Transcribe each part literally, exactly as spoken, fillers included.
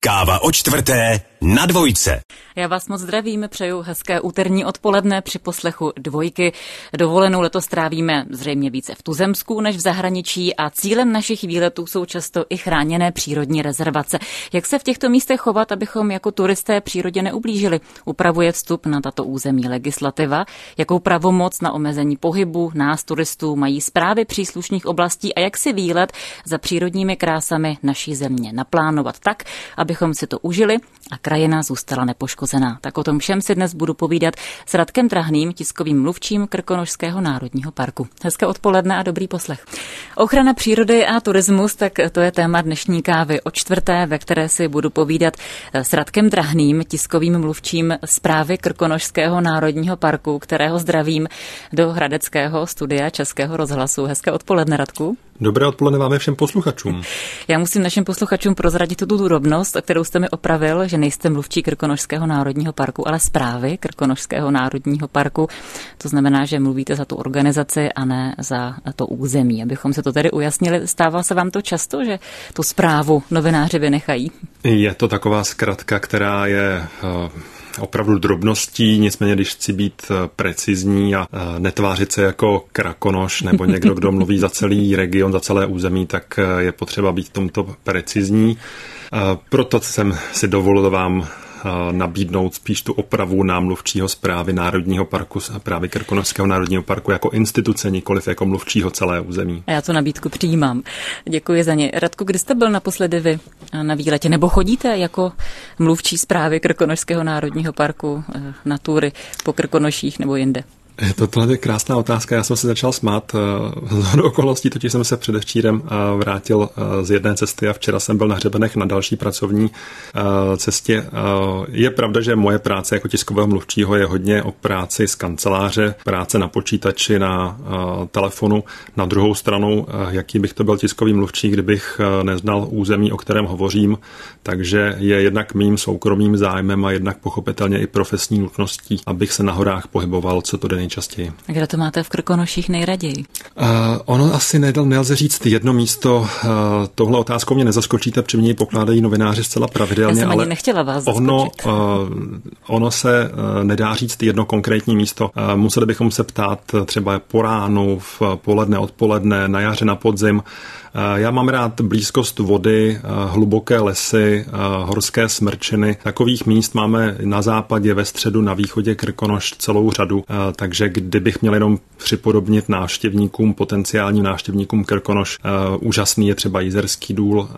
Káva o čtvrté na Dvojce. Já vás moc zdravím, přeju hezké úterní odpoledne při poslechu Dvojky. Dovolenou letos trávíme zřejmě více v tuzemsku než v zahraničí a cílem našich výletů jsou často i chráněné přírodní rezervace. Jak se v těchto místech chovat, abychom jako turisté přírodě neublížili? Upravuje vstup na tato území legislativa? Jakou pravomoc na omezení pohybu nás turistů mají správy příslušných oblastí a jak si výlet za přírodními krásami naší země naplánovat tak, abychom si to užili a krajina zůstala nepoškozená? Tak o tom všem si dnes budu povídat s Radkem Trahným, tiskovým mluvčím Krkonošského národního parku. Hezké odpoledne a dobrý poslech. Ochrana přírody a turismus, tak to je téma dnešní kávy o čtvrté, ve které si budu povídat s Radkem Trahným, tiskovým mluvčím Správy Krkonošského národního parku, kterého zdravím do hradeckého studia Českého rozhlasu. Hezké odpoledne, Radku. Dobré odpoledne vám všem posluchačům. Já musím našim posluchačům prozradit tu drobnost, kterou jste mi opravil, že nejste mluvčí Krkonošského národního parku, ale Správy Krkonošského národního parku. To znamená, že mluvíte za tu organizaci a ne za to území. Abychom se to tedy ujasnili, stává se vám to často, že tu správu novináři vynechají? Je to taková zkratka, která je opravdu drobností, nicméně když chci být precizní a netvářit se jako Krakonoš nebo někdo, kdo mluví za celý region, za celé území, tak je potřeba být v tomto precizní. Proto jsem si dovolil vám nabídnout spíš tu opravu námluvčího Správy Národního parku, právě Krkonošského národního parku jako instituce, nikoliv jako mluvčího celé území. A já tu nabídku přijímám. Děkuji za ně. Radku, kdy jste byl naposledy vy na výletě? Nebo chodíte jako mluvčí Správy Krkonošského národního parku na tury po Krkonoších nebo jinde? Tohle je krásná otázka. Já jsem se začal smát. Z okolností, totiž jsem se předevčírem vrátil z jedné cesty a včera jsem byl na Hřebenech na další pracovní cestě. Je pravda, že moje práce jako tiskového mluvčího je hodně o práci z kanceláře, práce na počítači, na telefonu. Na druhou stranu, jaký bych to byl tiskový mluvčí, kdybych neznal území, o kterém hovořím, takže je jednak mým soukromým zájmem a jednak pochopitelně i profesní nutností, abych se na horách pohyboval, co to den nejčastěji. A kde to máte v Krkonoších nejraději? Uh, ono asi nedal, nelze říct jedno místo. Uh, tohle otázkou mě nezaskočíte, při mě pokládají novináři zcela pravidelně. Já jsem ale ani nechtěla vás zaskočit. Ono, uh, ono se uh, nedá říct jedno konkrétní místo. Uh, museli bychom se ptát třeba po ránu, v poledne, odpoledne, na jaře, na podzim. Já mám rád blízkost vody, hluboké lesy, horské smrčiny. Takových míst máme na západě, ve středu, na východě Krkonoš celou řadu. Takže kdybych měl jenom připodobnit návštěvníkům, potenciálním návštěvníkům Krkonoš, úžasný je třeba Jizerský důl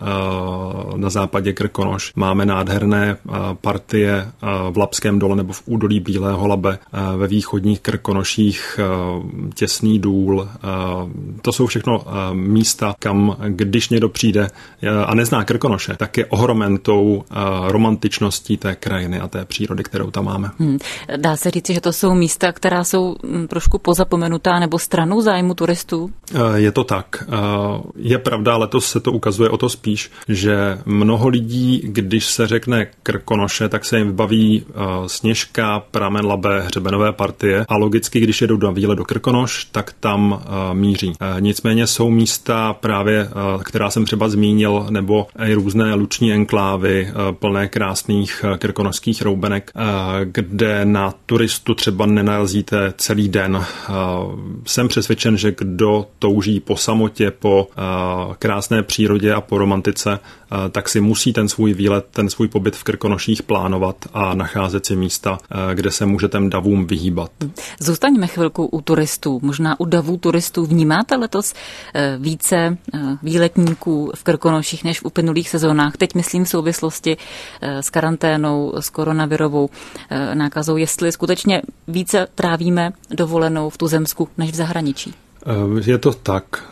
na západě Krkonoš. Máme nádherné partie v Labském dole nebo v údolí Bílého Labe, ve východních Krkonoších Těsný důl. To jsou všechno místa, kam když někdo přijde a nezná Krkonoše, tak je ohromen tou romantičností té krajiny a té přírody, kterou tam máme. Hmm. Dá se říct, že to jsou místa, která jsou trošku pozapomenutá nebo stranou zájmu turistů? Je to tak. Je pravda, letos se to ukazuje o to spíš, že mnoho lidí, když se řekne Krkonoše, tak se jim vybaví Sněžka, Pramen, Labe, hřebenové partie a logicky, když jedou na výlet do Krkonoš, tak tam míří. Nicméně jsou místa právě, která jsem třeba zmínil, nebo i různé luční enklávy plné krásných krkonošských roubenek, kde na turistu třeba nenalezíte celý den. Jsem přesvědčen, že kdo touží po samotě, po krásné přírodě a po romantice, tak si musí ten svůj výlet, ten svůj pobyt v Krkonoších plánovat a nacházet si místa, kde se může těm davům vyhýbat. Zůstaňme chvilku u turistů, možná u davů turistů. Vnímáte letos více výletníků v Krkonoších než v uplynulých sezónách? Teď myslím v souvislosti s karanténou, s koronavirovou nákazou, jestli skutečně více trávíme dovolenou v tuzemsku než v zahraničí. Je to tak.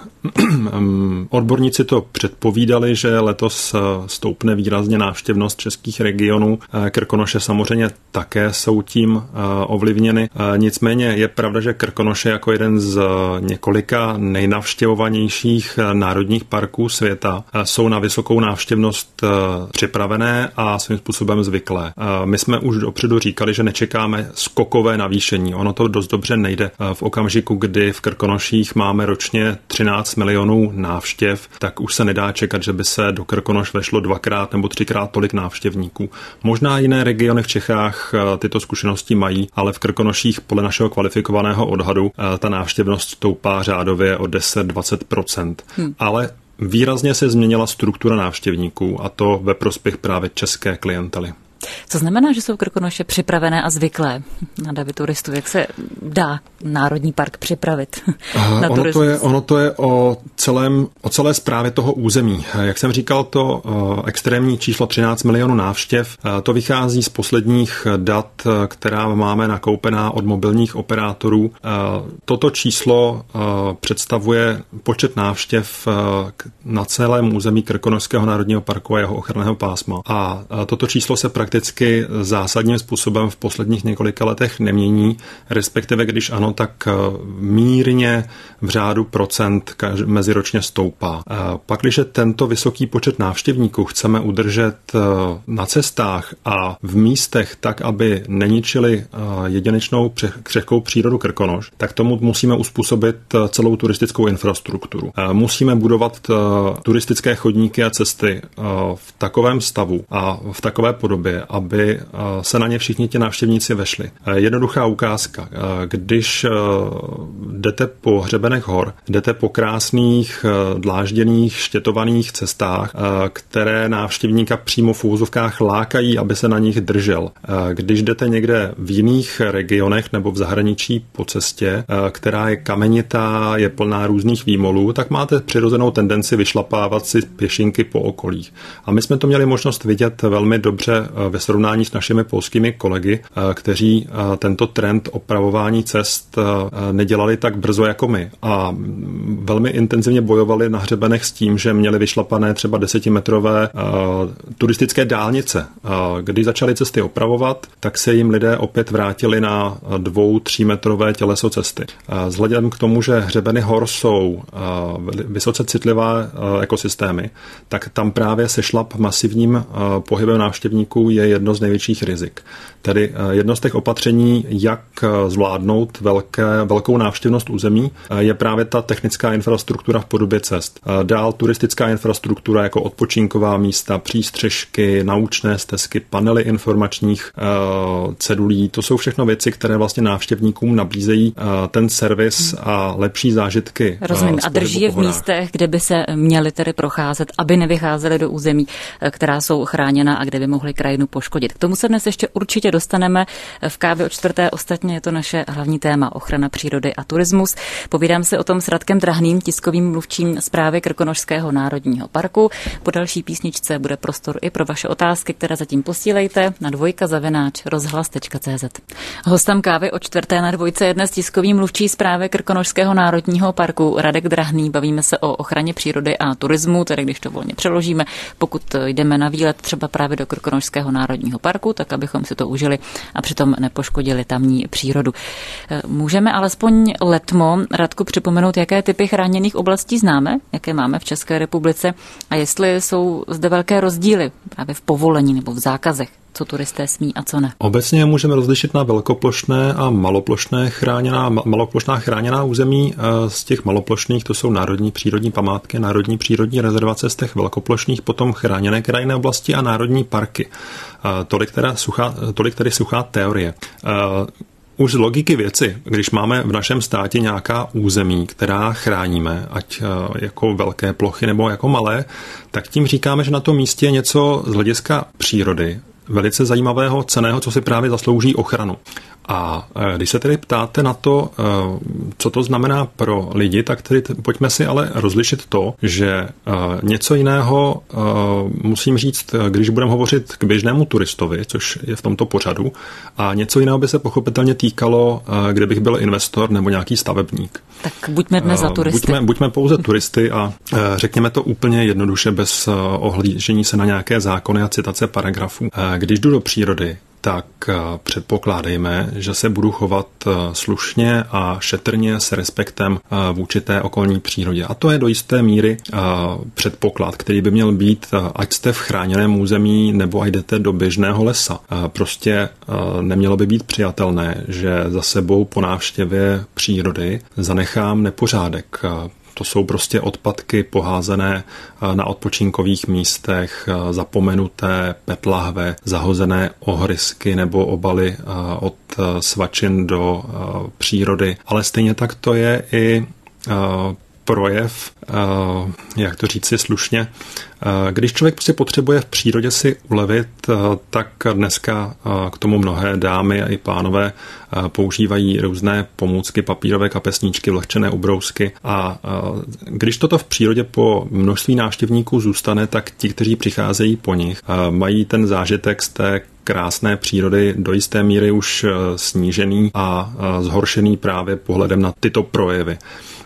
Odborníci to předpovídali, že letos stoupne výrazně návštěvnost českých regionů. Krkonoše samozřejmě také jsou tím ovlivněny. Nicméně je pravda, že Krkonoše jako jeden z několika nejnavštěvovanějších národních parků světa jsou na vysokou návštěvnost připravené a svým způsobem zvyklé. My jsme už dopředu říkali, že nečekáme skokové navýšení. Ono to dost dobře nejde v okamžiku, kdy v Krkonoších Krkonoších máme ročně třináct milionů návštěv, tak už se nedá čekat, že by se do Krkonoš vešlo dvakrát nebo třikrát tolik návštěvníků. Možná jiné regiony v Čechách tyto zkušenosti mají, ale v Krkonoších podle našeho kvalifikovaného odhadu ta návštěvnost stoupá řádově o deset až dvacet procent. Hmm. Ale výrazně se změnila struktura návštěvníků a to ve prospěch právě české klientely. Co znamená, že jsou Krkonoše připravené a zvyklé na davy turistů? Jak se dá Národní park připravit na ono to je, ono to je o, celém, o celé správě toho území. Jak jsem říkal, to extrémní číslo třináct milionů návštěv, to vychází z posledních dat, která máme nakoupená od mobilních operátorů. Toto číslo představuje počet návštěv na celém území Krkonošského národního parku a jeho ochranného pásma. A toto číslo se prakticky zásadním způsobem v posledních několika letech nemění, respektive když ano, tak mírně v řádu procent meziročně stoupá. Pak, když tento vysoký počet návštěvníků chceme udržet na cestách a v místech tak, aby neničili jedinečnou křehkou přírodu Krkonoš, tak tomu musíme uspůsobit celou turistickou infrastrukturu. Musíme budovat turistické chodníky a cesty v takovém stavu a v takové podobě, aby se na ně všichni ti návštěvníci vešli. Jednoduchá ukázka. Když jdete po hřebenech hor, jdete po krásných, dlážděných, štětovaných cestách, které návštěvníka přímo v úzovkách lákají, aby se na nich držel. Když jdete někde v jiných regionech nebo v zahraničí po cestě, která je kamenitá, je plná různých výmolů, tak máte přirozenou tendenci vyšlapávat si pěšinky po okolí. A my jsme to měli možnost vidět velmi dobře ve srovnání s našimi polskými kolegy, kteří tento trend opravování cest nedělali tak brzo jako my a velmi intenzivně bojovali na hřebenech s tím, že měli vyšlapané třeba desetimetrové turistické dálnice. Když začali cesty opravovat, tak se jim lidé opět vrátili na dvou, třímetrové těleso cesty. Vzhledem k tomu, že hřebeny hor jsou vysoce citlivé ekosystémy, tak tam právě sešlap masivním pohybem návštěvníků je jedno z největších rizik. Tedy jedno z těch opatření, jak zvládnout velké, velkou návštěvnost území, je právě ta technická infrastruktura v podobě cest. Dál turistická infrastruktura jako odpočinková místa, přístřežky, naučné stezky, panely informačních uh, cedulí, to jsou všechno věci, které vlastně návštěvníkům nabízejí uh, ten servis a lepší zážitky. Rozumím. Uh, a drží je v místech, kde by se měli tedy procházet, aby nevycházeli do území, která jsou chráněna a kde by mohli krajinu poškodit. K tomu se dnes ještě určitě dostaneme v kávě o čtvrté. Ostatně je to naše hlavní téma ochrana přírody a turismus. Povídám se o tom s Radkem Drahným, tiskovým mluvčím Správy Krkonošského národního parku. Po další písničce bude prostor i pro vaše otázky, které zatím posílejte na dvojka zavináč rozhlas tečka cé zet. Hostem kávy o čtvrté na dvojce je dnes tiskový mluvčí Správy Krkonošského národního parku Radek Drahný. Bavíme se o ochraně přírody a turismu, tedy když to volně přeložíme, pokud jdeme na výlet třeba právě do Krkonošského národního parku, tak abychom si to užili a přitom nepoškodili tamní přírodu. Můžeme alespoň letmo, Radku, připomenout, jaké typy chráněných oblastí známe, jaké máme v České republice a jestli jsou zde velké rozdíly právě v povolení nebo v zákazech, co turisté smí a co ne. Obecně můžeme rozlišit na velkoplošné a maloplošné chráněná, maloplošná chráněná území. Z těch maloplošných to jsou národní přírodní památky, národní přírodní rezervace, z těch velkoplošných potom chráněné krajinné oblasti a národní parky. Tolik teda suchá, tolik tedy suchá teorie. Už z logiky věci, když máme v našem státě nějaká území, která chráníme, ať jako velké plochy nebo jako malé, tak tím říkáme, že na tom místě je něco z hlediska přírody velice zajímavého, cenného, co si právě zaslouží ochranu. A když se tedy ptáte na to, co to znamená pro lidi, tak tedy pojďme si ale rozlišit to, že něco jiného musím říct, když budeme hovořit k běžnému turistovi, což je v tomto pořadu, a něco jiného by se pochopitelně týkalo, kdybych byl investor nebo nějaký stavebník. Tak buďme dnes za turisty. Buďme, buďme pouze turisty a řekněme to úplně jednoduše bez ohlížení se na nějaké zákony a citace paragrafů. Když jdu do přírody, tak předpokládejme, že se budu chovat slušně a šetrně s respektem vůči té okolní přírodě. A to je do jisté míry předpoklad, který by měl být, ať jste v chráněném území nebo ať jdete do běžného lesa. Prostě nemělo by být přijatelné, že za sebou po návštěvě přírody zanechám nepořádek. To jsou prostě odpadky poházené na odpočinkových místech, zapomenuté PET lahve, zahozené ohrysky nebo obaly od svačin do přírody. Ale stejně tak to je i projev, jak to říci slušně, když člověk prostě potřebuje v přírodě si ulevit, tak dneska k tomu mnohé dámy a i pánové používají různé pomůcky, papírové kapesníčky, vlhčené ubrousky a když toto v přírodě po množství návštěvníků zůstane, tak ti, kteří přicházejí po nich, mají ten zážitek z té krásné přírody do jisté míry už snížený a zhoršený právě pohledem na tyto projevy.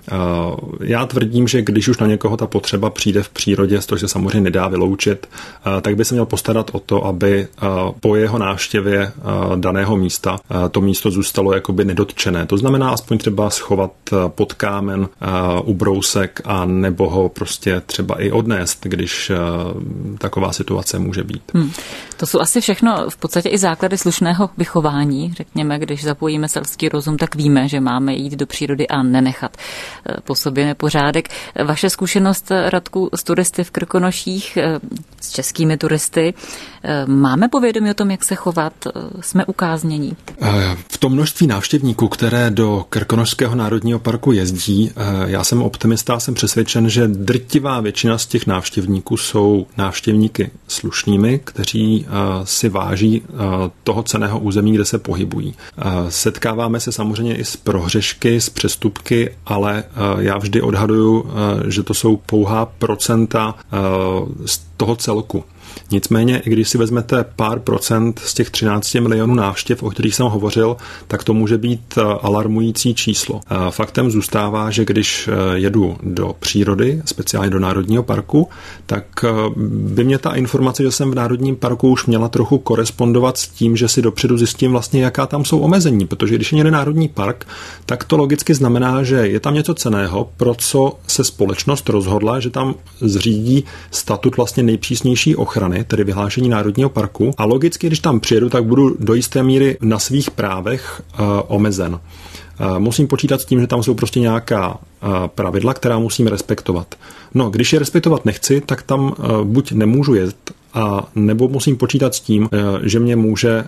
Já tvrdím, že když už na někoho ta potřeba přijde v přírodě, což se samozřejmě nedá vyloučit, tak by se měl postarat o to, aby po jeho návštěvě daného místa to místo zůstalo jakoby nedotčené. To znamená aspoň třeba schovat pod kámen ubrousek a nebo ho prostě třeba i odnést, když taková situace může být. Hmm. To jsou asi všechno v podstatě i základy slušného vychování. Řekněme, když zapojíme selský rozum, tak víme, že máme jít do přírody a nenechat po sobě nepořádek. Vaše zkušenost, Radku, s turisty v Krkonoších, s českými turisty, máme povědomí o tom, jak se chovat? Jsme ukáznění? V tom množství návštěvníků, které do Krkonošského národního parku jezdí, já jsem optimista a jsem přesvědčen, že drtivá většina z těch návštěvníků jsou návštěvníky slušnými, kteří si váží toho cenného území, kde se pohybují. Setkáváme se samozřejmě i s prohřešky, s přestupky, ale já vždy odhaduju, že to jsou pouhá procenta z toho celku. Nicméně, i když si vezmete pár procent z těch třinácti milionů návštěv, o kterých jsem hovořil, tak to může být alarmující číslo. Faktem zůstává, že když jedu do přírody, speciálně do národního parku, tak by mě ta informace, že jsem v národním parku, už měla trochu korespondovat s tím, že si dopředu zjistím vlastně, jaká tam jsou omezení, protože když je někde národní park, tak to logicky znamená, že je tam něco cenného, pro co se společnost rozhodla, že tam zřídí statut vlastně nejpřísnější ochrany, tedy vyhlášení národního parku. A logicky, když tam přijedu, tak budu do jisté míry na svých právech uh, omezen. Uh, musím počítat s tím, že tam jsou prostě nějaká uh, pravidla, která musím respektovat. No, když je respektovat nechci, tak tam uh, buď nemůžu jet, a nebo musím počítat s tím, že mě může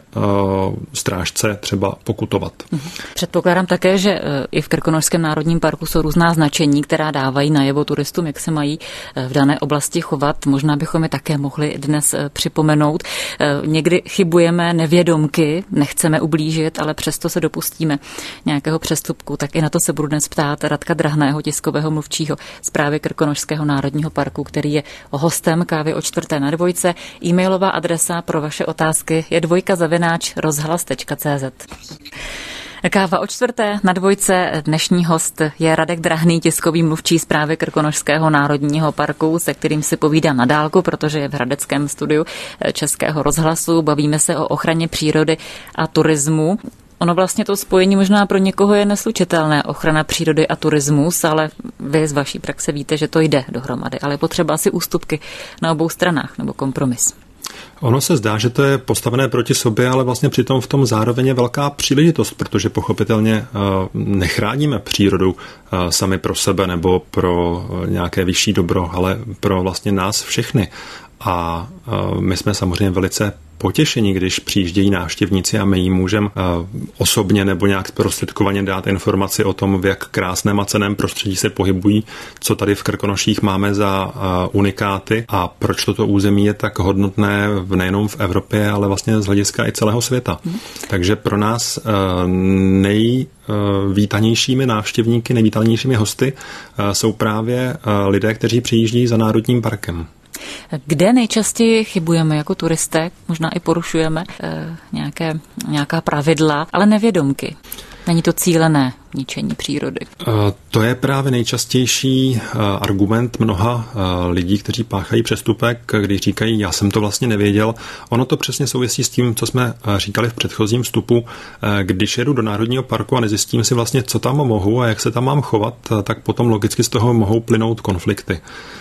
strážce třeba pokutovat. Předpokládám také, že i v Krkonošském národním parku jsou různá značení, která dávají najevo turistům, jak se mají v dané oblasti chovat. Možná bychom je také mohli dnes připomenout. Někdy chybujeme nevědomky, nechceme ublížit, ale přesto se dopustíme nějakého přestupku. Tak i na to se budu dnes ptát Radka Drahného, tiskového mluvčího Správy Krkonošského národního parku, který je hostem Kávy o čtvrté na Dvojce. E-mailová adresa pro vaše otázky je dvojka zavináč rozhlas tečka cé zet. Káva o čtvrté na Dvojce. Dnešní host je Radek Drahný, tiskový mluvčí Správy Krkonošského národního parku, se kterým si povídám na dálku, protože je v hradeckém studiu Českého rozhlasu. Bavíme se o ochraně přírody a turismu. Ono vlastně to spojení možná pro někoho je neslučitelné, ochrana přírody a turismus, ale vy z vaší praxe víte, že to jde dohromady, ale je potřeba asi ústupky na obou stranách nebo kompromis. Ono se zdá, že to je postavené proti sobě, ale vlastně přitom v tom zároveň je velká příležitost, protože pochopitelně nechráníme přírodu sami pro sebe nebo pro nějaké vyšší dobro, ale pro vlastně nás všechny. A my jsme samozřejmě velice potěšení, když přijíždějí návštěvníci a my jim můžeme osobně nebo nějak zprostředkovaně dát informaci o tom, v jak krásném a cenném prostředí se pohybují, co tady v Krkonoších máme za unikáty a proč toto území je tak hodnotné nejenom v Evropě, ale vlastně z hlediska i celého světa. Hmm. Takže pro nás nejvítanějšími návštěvníky, nejvítanějšími hosty jsou právě lidé, kteří přijíždějí za národním parkem. Kde nejčastěji chybujeme jako turisté, možná i porušujeme e, nějaké, nějaká pravidla, ale nevědomky? Není to cílené ničení přírody? To je právě nejčastější argument mnoha lidí, kteří páchají přestupek, když říkají, já jsem to vlastně nevěděl. Ono to přesně souvisí s tím, co jsme říkali v předchozím vstupu. Když jedu do Národního parku a nezjistím si vlastně, co tam mohu a jak se tam mám chovat, tak potom logicky z toho mohou plynout konflikty.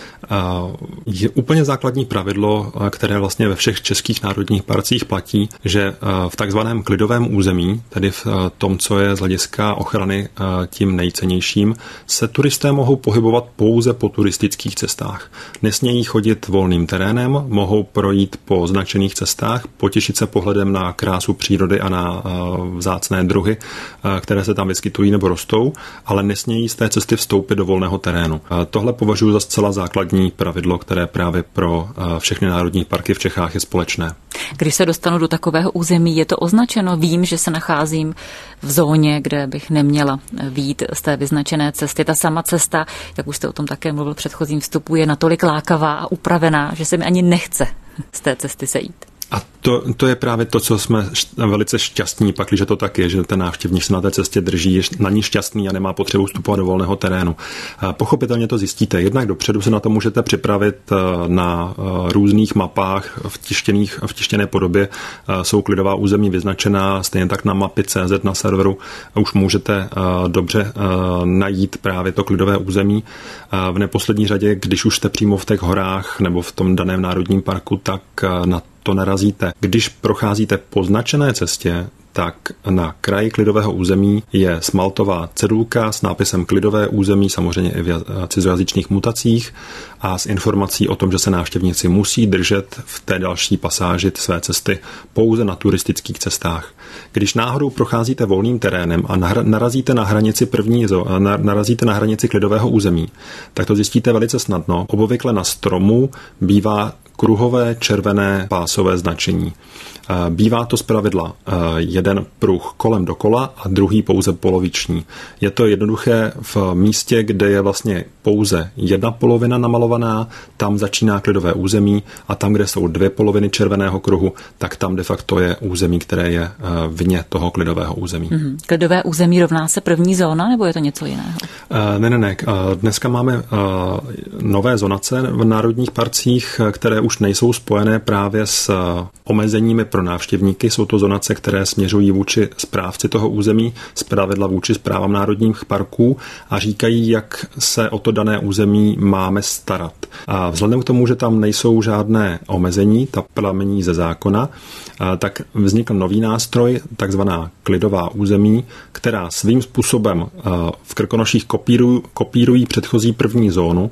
Je úplně základní pravidlo, které vlastně ve všech českých národních parcích platí, že v takzvaném klidovém území, tedy v tom, co je z hlediska ochrany tím nejcennějším, se turisté mohou pohybovat pouze po turistických cestách. Nesmějí chodit volným terénem, mohou projít po značených cestách, potěšit se pohledem na krásu přírody a na vzácné druhy, které se tam vyskytují nebo rostou, ale nesmějí z té cesty vstoupit do volného terénu. Tohle považuji za zcela základní pravidlo, které právě pro všechny národní parky v Čechách je společné. Když se dostanu do takového území, je to označeno? Vím, že se nacházím v zóně, kde bych neměla vyjít z té vyznačené cesty. Ta sama cesta, jak už jste o tom také mluvil v předchozím vstupu, je natolik lákavá a upravená, že se mi ani nechce z té cesty sejít. A to, to je právě to, co jsme velice šťastní, pak, když to tak je, že ten návštěvník se na té cestě drží, je na ní šťastný a nemá potřebu vstupovat do volného terénu. Pochopitelně to zjistíte. Jednak dopředu se na to můžete připravit na různých mapách v, tištěných, v tištěné podobě. Jsou klidová území vyznačená, stejně tak na mapy tečka cé zet na serveru už můžete dobře najít právě to klidové území. V neposlední řadě, když už jste přímo v těch horách nebo v tom daném národním parku, tak na to narazíte. Když procházíte po značené cestě, tak na kraji klidového území je smaltová cedulka s nápisem klidové území, samozřejmě i v cizojazyčných mutacích a s informací o tom, že se návštěvníci musí držet v té další pasáži své cesty pouze na turistických cestách. Když náhodou procházíte volným terénem a narazíte na hranici první, narazíte na hranici klidového území, tak to zjistíte velice snadno. Obvykle na stromu bývá kruhové červené pásové značení. Bývá to zpravidla jeden pruh kolem dokola a druhý pouze poloviční. Je to jednoduché v místě, kde je vlastně pouze jedna polovina namalovaná, tam začíná klidové území a tam, kde jsou dvě poloviny červeného kruhu, tak tam de facto je území, které je vně toho klidového území. Mm-hmm. Klidové území rovná se první zóna, nebo je to něco jiného? Uh, ne, ne, ne. Dneska máme uh, nové zonace v národních parcích, které už nejsou spojené právě s uh, omezeními pro návštěvníky. Jsou to zonace, které směřují vůči správci toho území, zpravidla vůči správám národních parků a říkají, jak se o to dané území máme starat. A vzhledem k tomu, že tam nejsou žádné omezení, ta pramení ze zákona, tak vznikl nový nástroj, takzvaná klidová území, která svým způsobem v Krkonoších kopírují, kopírují předchozí první zónu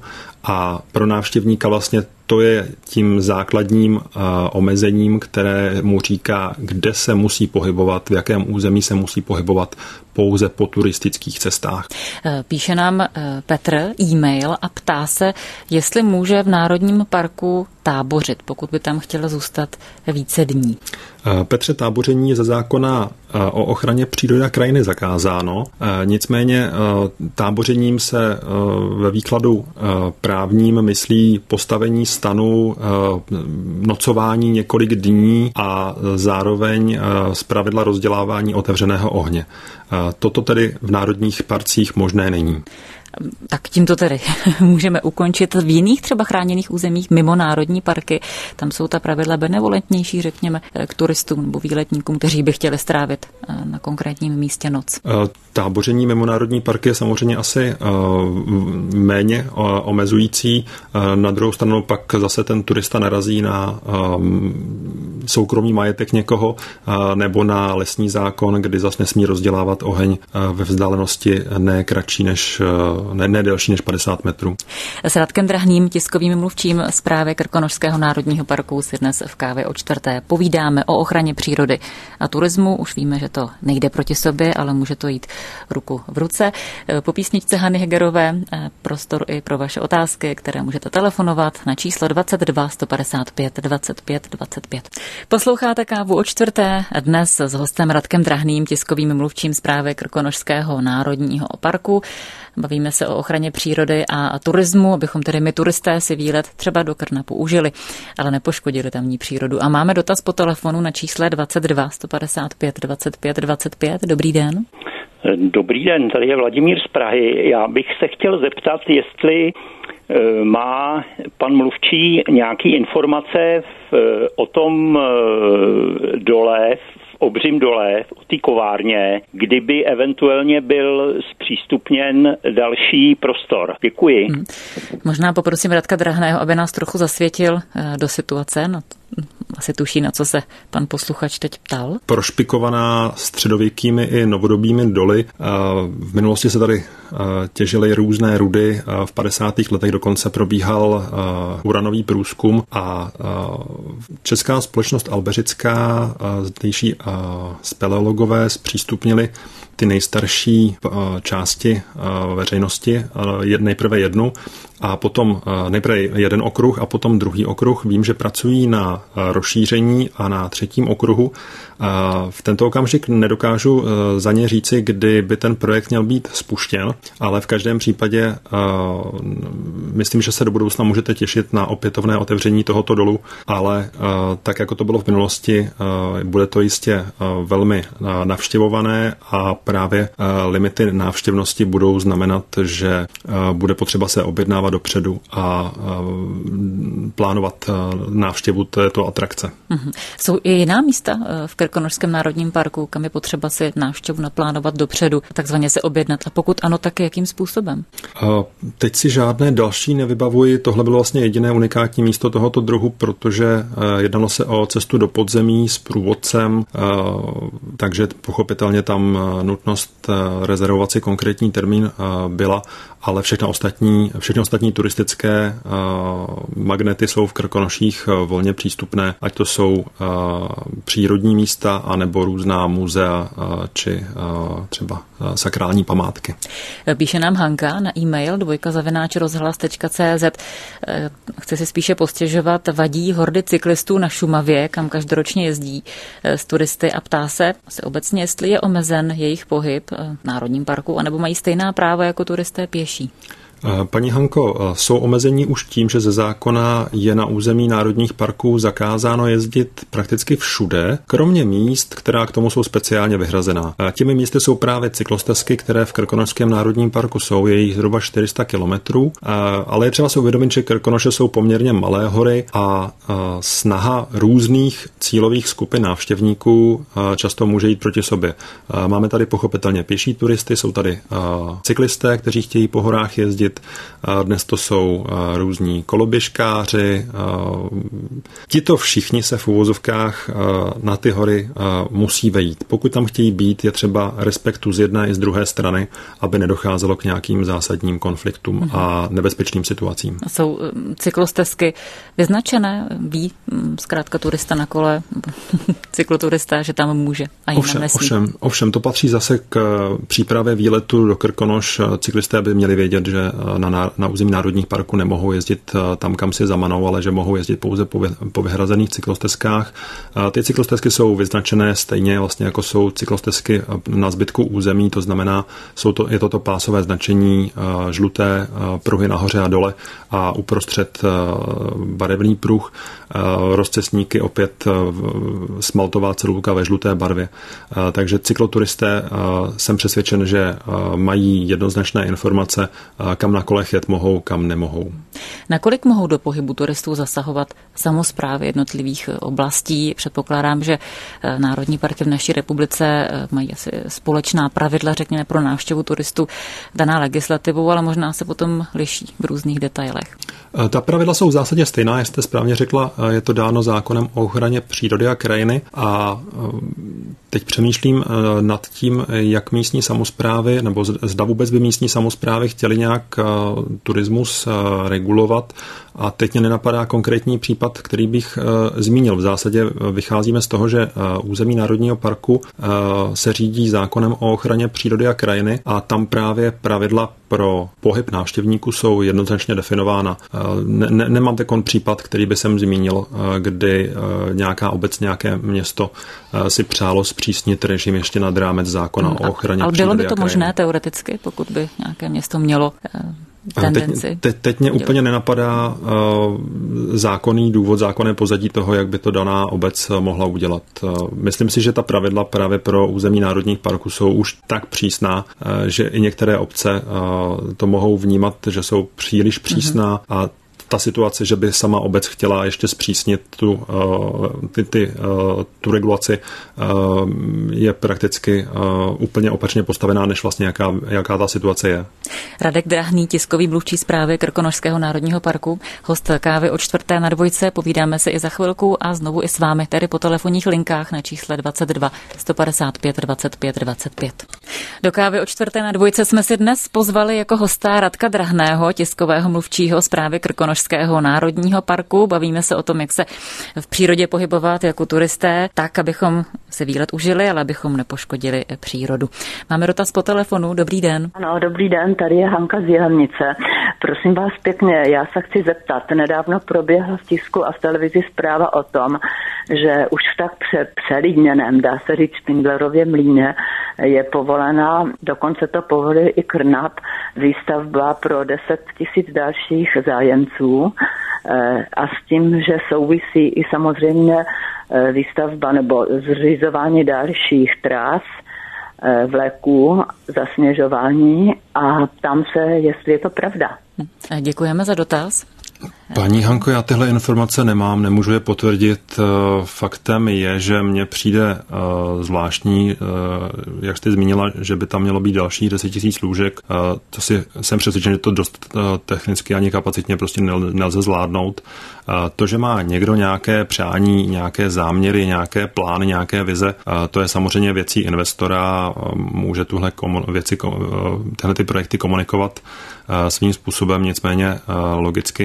a pro návštěvníka vlastně to je tím základním uh, omezením, které mu říká, kde se musí pohybovat, v jakém území se musí pohybovat pouze po turistických cestách. Píše nám Petr e-mail a ptá se, jestli může v Národním parku tábořit, pokud by tam chtěl zůstat více dní. Petře, táboření je ze zákona o ochraně přírody a krajiny zakázáno. Nicméně tábořením se ve výkladu právním myslí postavení stanu, nocování několik dní a zároveň zpravidla rozdělávání otevřeného ohně. Toto tedy v národních parcích možné není. Tak tímto tedy můžeme ukončit. V jiných třeba chráněných územích mimo národní parky, tam jsou ta pravidla benevolentnější, řekněme, k turistům nebo výletníkům, kteří by chtěli strávit na konkrétním místě noc. Táboření mimo národní parky je samozřejmě asi méně omezující. Na druhou stranu pak zase ten turista narazí na soukromý majetek někoho nebo na lesní zákon, kdy zase nesmí rozdělávat oheň ve vzdálenosti ne kratší než Ne, ne delší než padesát metrů. S Radkem Drahným, tiskovým mluvčím Správy Krkonošského národního parku, si dnes v kávě o čtvrté povídáme o ochraně přírody a turismu. Už víme, že to nejde proti sobě, ale může to jít ruku v ruce. Po písničce Hany Hegerové prostor i pro vaše otázky, které můžete telefonovat na číslo dvacet dva sto padesát pět dvacet pět dvacet pět. Posloucháte Kávu o čtvrté, dnes s hostem Radkem Drahným, tiskovým mluvčím Správy Krkonošského národního parku. Bavíme se o ochraně přírody a turismu, abychom tedy my turisté si výlet třeba do Krnapu užili, ale nepoškodili tamní přírodu. A máme dotaz po telefonu na čísle dvacet dva sto padesát pět dvacet pět dvacet pět. Dobrý den. Dobrý den, tady je Vladimír z Prahy. Já bych se chtěl zeptat, jestli má pan mluvčí nějaký informace v, o tom dole, v obřím dole, o té kovárně, kdyby eventuálně byl zpřístupněn další prostor. Děkuji. Hmm. Možná poprosím Radka Drahného, aby nás trochu zasvětil do situace. No, asi tuší, na co se pan posluchač teď ptal. Prošpikovaná středověkými i novodobými doly. V minulosti se tady těžily různé rudy. V padesátých letech dokonce probíhal uranový průzkum a česká společnost albeřická, zdejší speleologové zpřístupnili ty nejstarší části veřejnosti, nejprve jednu a potom nejprve jeden okruh a potom druhý okruh. Vím, že pracují na rozšíření a na třetím okruhu. V tento okamžik nedokážu za ně říci, kdy by ten projekt měl být spuštěn, ale v každém případě myslím, že se do budoucna můžete těšit na opětovné otevření tohoto dolu, ale tak, jako to bylo v minulosti, bude to jistě velmi navštěvované a právě limity návštěvnosti budou znamenat, že bude potřeba se objednávat dopředu a plánovat návštěvu této atrakce. Mhm. Jsou i jiná místa v Krkonošském národním parku, kam je potřeba si návštěvu naplánovat dopředu, takzvaně se objednat, a pokud ano, tak jakým způsobem? Teď si žádné další nevybavuji. Tohle bylo vlastně jediné unikátní místo tohoto druhu, protože jednalo se o cestu do podzemí s průvodcem, takže pochopitelně tam nutnost rezervovat si konkrétní termín byla, ale všechny ostatní, všechny ostatní turistické magnety jsou v Krkonoších volně přístupné, ať to jsou přírodní místa, anebo různá muzea či třeba sakrální památky. Píše nám Hanka na e-mail dvojka zavináč rozhlas tečka cé zet. Chce si spíše postěžovat, vadí hordy cyklistů na Šumavě, kam každoročně jezdí s turisty, a ptá se, se obecně, jestli je omezen jejich pohyb v národním parku, anebo mají stejná práva jako turisté pěší. Paní Hanko, jsou omezení už tím, že ze zákona je na území národních parků zakázáno jezdit prakticky všude, kromě míst, která k tomu jsou speciálně vyhrazená. Těmi místy jsou právě cyklostezky, které v Krkonošském národním parku jsou, je jich zhruba čtyři sta kilometrů, ale je třeba si uvědomit, že Krkonoše jsou poměrně malé hory a snaha různých cílových skupin návštěvníků často může jít proti sobě. Máme tady pochopitelně pěší turisty, jsou tady cyklisté, kteří chtějí po horách jezdit. Dnes to jsou různí koloběžkáři. Tito všichni se v uvozovkách na ty hory musí vejít. Pokud tam chtějí být, je třeba respektu z jedné i z druhé strany, aby nedocházelo k nějakým zásadním konfliktům a nebezpečným situacím. Jsou cyklostezky vyznačené? Ví zkrátka turista na kole, cykloturista, že tam může a jinam ovšem, nesmí? Ovšem, ovšem, to patří zase k přípravě výletu do Krkonoš. Cyklisté by měli vědět, že Na, na území národních parků nemohou jezdit tam, kam si zamanou, ale že mohou jezdit pouze po, vy, po vyhrazených cyklostezkách. Ty cyklostezky jsou vyznačené stejně vlastně jako jsou cyklostezky na zbytku území, to znamená, jsou to, je toto pásové značení žluté pruhy nahoře a dole a uprostřed barevný pruh, rozcestníky opět smaltová cedulka ve žluté barvě. Takže cykloturisté jsem přesvědčen, že mají jednoznačné informace, kam na kolech jet mohou, kam nemohou. Nakolik mohou do pohybu turistů zasahovat samosprávy jednotlivých oblastí? Předpokládám, že národní parky v naší republice mají asi společná pravidla, řekněme, pro návštěvu turistů daná legislativou, ale možná se potom liší v různých detailech. Ta pravidla jsou v zásadě stejná, jak jste správně řekla, je to dáno zákonem o ochraně přírody a krajiny a teď přemýšlím nad tím, jak místní samosprávy, nebo zda vůbec by místní samosprávy chtěli nějak turismus regulovat A teď mě nenapadá konkrétní případ, který bych e, zmínil. V zásadě vycházíme z toho, že e, území Národního parku e, se řídí zákonem o ochraně přírody a krajiny a tam právě pravidla pro pohyb návštěvníků jsou jednoznačně definována. Ne, ne, nemám takový případ, který by jsem zmínil, kdy nějaká obec, nějaké město si přálo zpřísnit režim ještě nad rámec zákona hmm, o ochraně ale přírody. Ale bylo by to a možné teoreticky, pokud by nějaké město mělo tendenci? Teď, teď, teď mě úplně nenapadá uh, zákonný důvod, zákonné pozadí toho, jak by to daná obec mohla udělat. Uh, myslím si, že ta pravidla právě pro území národních parků jsou už tak přísná, uh, že i některé obce uh, to mohou vnímat, že jsou příliš přísná mm-hmm. a ta situace, že by sama obec chtěla ještě zpřísnit tu, ty, ty, tu regulaci, je prakticky úplně opačně postavená, než vlastně jaká, jaká ta situace je. Radek Drahný, tiskový mluvčí zprávy Krkonošského národního parku, host Kávy o čtvrté na dvojce. Povídáme se i za chvilku a znovu i s vámi, tedy po telefonních linkách na čísle dvacet dva sto padesát pět dvacet pět dvacet pět. Do Kávy o čtvrté na dvojce jsme si dnes pozvali jako hosta Radka Drahného, tiskového mluvčího zprávy Krkonošského národního parku. Bavíme se o tom, jak se v přírodě pohybovat jako turisté, tak, abychom si výlet užili, ale abychom nepoškodili přírodu. Máme dotaz po telefonu. Dobrý den. Ano, dobrý den, tady je Hanka z Jihlnice. Prosím vás pěkně, já se chci zeptat. Nedávno proběhla v tisku a v televizi zpráva o tom, že už v tak přelidněném, dá se říct, Špindlerově mlýně je povolená, dokonce to povolí i Krnap, výstavba pro deset tisíc dalších zájemců a s tím, že souvisí i samozřejmě výstavba nebo zřizování dalších tras, vleků, zasněžování a ptám se, jestli je to pravda. Děkujeme za dotaz. Paní Hanko, já tyhle informace nemám, nemůžu je potvrdit. Faktem je, že mně přijde zvláštní, jak jste zmínila, že by tam mělo být dalších deset tisíc lůžek. To si jsem přesvědčen, že to dost technicky ani kapacitně prostě nelze zvládnout. To, že má někdo nějaké přání, nějaké záměry, nějaké plány, nějaké vize, to je samozřejmě věcí investora, může tuhle věci, tyhle ty projekty komunikovat svým způsobem, nicméně logicky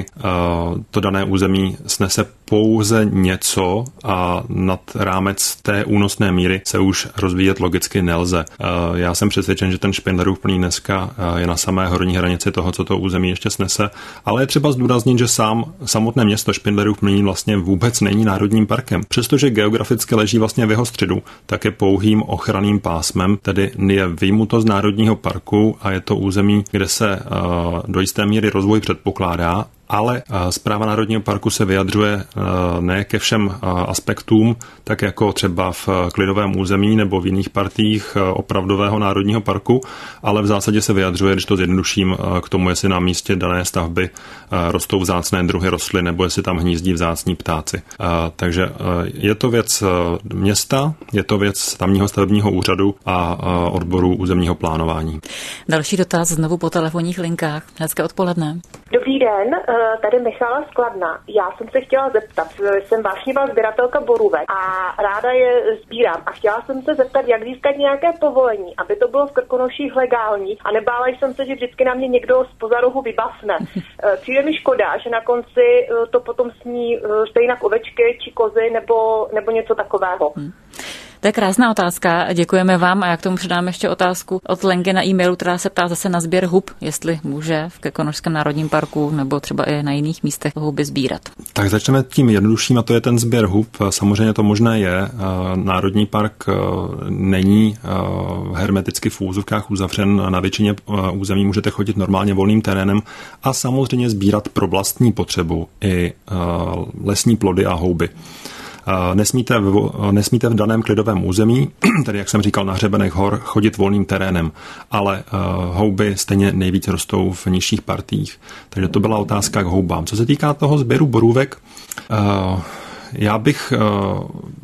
to dané území snese pouze něco a nad rámec té únosné míry se už rozvíjet logicky nelze. Já jsem přesvědčen, že ten Špindlerův plný dneska je na samé horní hranici toho, co to území ještě snese, ale je třeba zdůraznit, že sám samotné město Špindlerův plný vlastně vůbec není národním parkem. Přestože geograficky leží vlastně v jeho středu, tak je pouhým ochranným pásmem, tedy je vyjmuto z národního parku a je to území, kde se do jisté míry rozvoj předpokládá, ale Správa Národního parku se vyjadřuje ne ke všem aspektům, tak jako třeba v klidovém území nebo v jiných partiích opravdového národního parku, ale v zásadě se vyjadřuje, když to zjednoduším, k tomu, jestli na místě dané stavby rostou vzácné druhy rostlin nebo jestli tam hnízdí vzácní ptáci. Takže je to věc města, je to věc tamního stavebního úřadu a odboru územního plánování. Další dotaz znovu po telefonních linkách. Hezké odpoledne. Dobrý den, tady Michala z Kladna. Já jsem se chtěla zeptat, jsem vášnivá sběratelka borůvek a ráda je sbírám a chtěla jsem se zeptat, jak získat nějaké povolení, aby to bylo v Krkonoších legální a nebála jsem se, že vždycky na mě někdo zpoza rohu vybasne. Přijde mi škoda, že na konci to potom sní stejně ovečky či kozy nebo, nebo něco takového. Hmm. To je krásná otázka, děkujeme vám a já k tomu předám ještě otázku od Lenky na e-mailu, která se ptá zase na sběr hub, jestli může v Krkonošském národním parku nebo třeba i na jiných místech huby sbírat. Tak začneme tím jednodušším a to je ten sběr hub. Samozřejmě to možné je. Národní park není hermeticky v úzovkách uzavřen, na většině území můžete chodit normálně volným terénem a samozřejmě sbírat pro vlastní potřebu i lesní plody a houby. Nesmíte v, nesmíte v daném klidovém území, tedy jak jsem říkal na hřebenech hor, chodit volným terénem, ale uh, houby stejně nejvíc rostou v nižších partiích. Takže to byla otázka k houbám. Co se týká toho sběru borůvek, uh, já bych uh,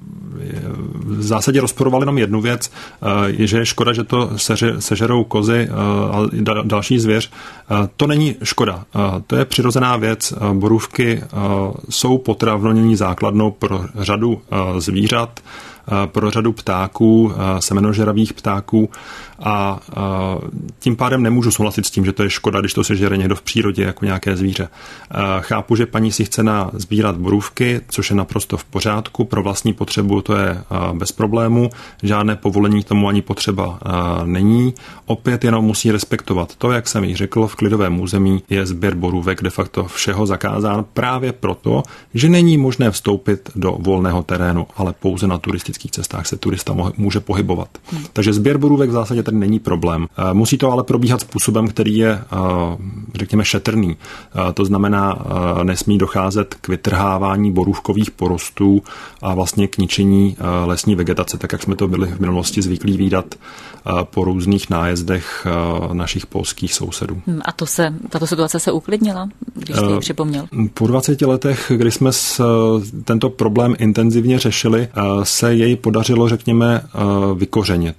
v zásadě rozporoval jenom jednu věc, je, že je škoda, že to seže, sežerou kozy a další zvěř. To není škoda. To je přirozená věc. Borůvky jsou potravní základnou pro řadu zvířat. pro řadu ptáků, semenožravých ptáků a tím pádem nemůžu souhlasit s tím, že to je škoda, když to sežere někdo v přírodě jako nějaké zvíře. Chápu, že paní si chce na sbírat borůvky, což je naprosto v pořádku, pro vlastní potřebu to je bez problému, žádné povolení k tomu ani potřeba není. Opět jenom musí respektovat to, jak jsem již řekl, v klidovém území je sběr borůvek de facto všeho zakázán právě proto, že není možné vstoupit do volného terénu, ale pouze na turistických cestách se turista může pohybovat. Hmm. Takže sběr borůvek v zásadě tady není problém. Musí to ale probíhat způsobem, který je, řekněme, šetrný. To znamená, nesmí docházet k vytrhávání borůvkových porostů a vlastně k ničení lesní vegetace, tak jak jsme to byli v minulosti zvyklí vídat po různých nájezdech našich polských sousedů. A to se, tato situace se uklidnila, když jste ji připomněl? Po dvaceti letech, kdy jsme s, tento problém intenzivně řešili, se jej podařilo, řekněme, vykořenit.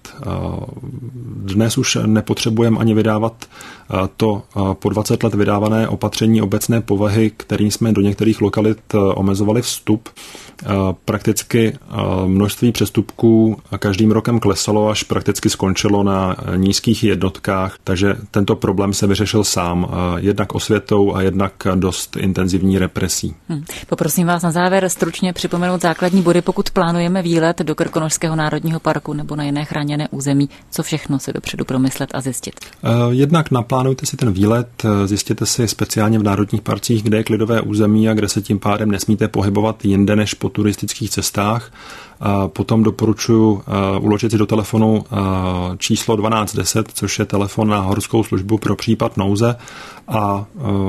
Dnes už nepotřebujeme ani vydávat to po dvacet let vydávané opatření obecné povahy, kterým jsme do některých lokalit omezovali vstup. Prakticky množství přestupků každým rokem klesalo, až prakticky skončilo na nízkých jednotkách, takže tento problém se vyřešil sám, jednak osvětou a jednak dost intenzivní represí. Hmm. Poprosím vás na závěr stručně připomenout základní body, pokud plánujeme výlet do Krkonošského národního parku nebo na jiné chráněné území, co všechno se dopředu promyslet a zjistit. Jednak naplánujte si ten výlet, zjistěte si speciálně v národních parcích, kde je klidové území a kde se tím pádem nesmíte pohybovat jinde než po turistických cestách. Potom doporučuji uložit si do telefonu číslo dvanáct deset, což je telefon na horskou službu pro případ nouze a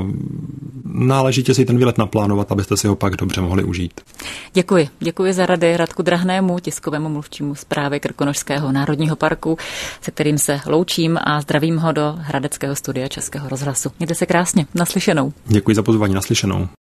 náležitě si ten výlet naplánovat, abyste si ho pak dobře mohli užít. Děkuji. Děkuji za rady Radku Drahnému, tiskovému mluvčímu Správy Krkonošského národního parku, se kterým se loučím a zdravím ho do hradeckého studia Českého rozhlasu. Mějte se krásně. Naslyšenou. Děkuji za pozvání. Naslyšenou.